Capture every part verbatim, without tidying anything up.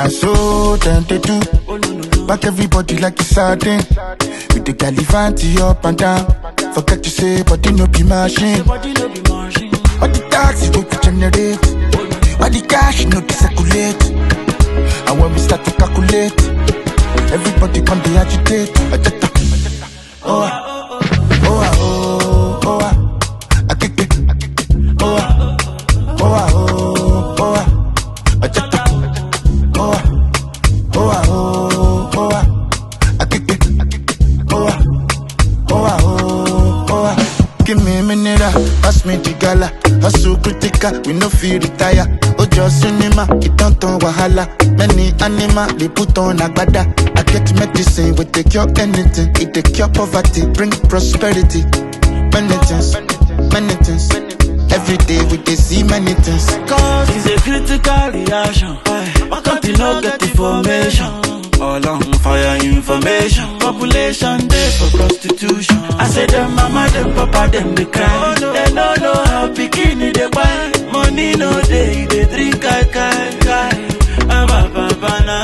so then they do. Back everybody like it's sardine. With the Galivanti up and down. Forget to say, but you no be machine. All the taxi we could generate. All the cash no be circulate. And when we start to calculate, everybody come to agitate. Oh, ah, oh, ah, oh, oh, ah. I kick it. Oh, ah, oh, ah, oh, oh, ah. I check it. Oh, ah, oh, ah, oh, oh, ah. I kick it. Oh, ah, oh, ah, oh, oh, ah. Give me a minute, pass me the gala. Hustle critical, we no feel retire. Ojo cinema, it don't turn wahala. Many animal, they put on agbada. I get medicine, we take cure anything. It take cure poverty, bring prosperity. Many things, many things. Every day we dey see many things. Cause it's a critical reaction. Why can't you not get information? All on fire information. Population day for prostitution. I say them mama, them papa, them they cry. They don't know how bikini they buy. Money no day, they drink kai kai kai. Aba baba na.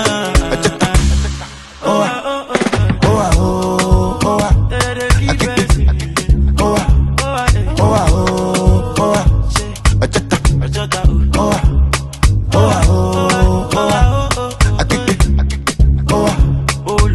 Oh ah, oh ah, oh oh ah. Oh ah, oh ah, oh oh ah. Achata, achata, oh ah, oh ah, oh oh ah. Akite, oh ah, oh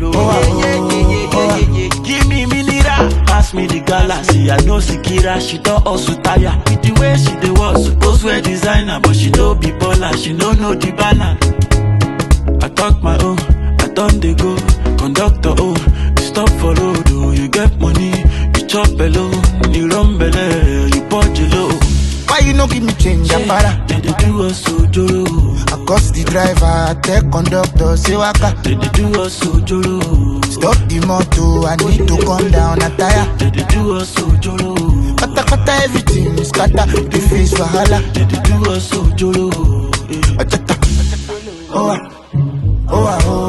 ah, give me mineral, pass me the galaxy. I know Sikira, she don't also tire. With the way she dey was supposed wear designer, but she don't be baller, she don't know the balance. I talk my own, I done they go. Conductor, oh, you stop for road, oh, you get money, you chop below, you run below, you punch low. why you no give me change, Apara? They dey do us so joro. I cost the driver, I tell conductor, say waka. They dey do us so joro. Stop the motor, I need to come down, I tire. They dey do us so joro. Kata kata everything is scatter, the face wahala. They dey do us so joro. Achata, oh ah, oh ah, oh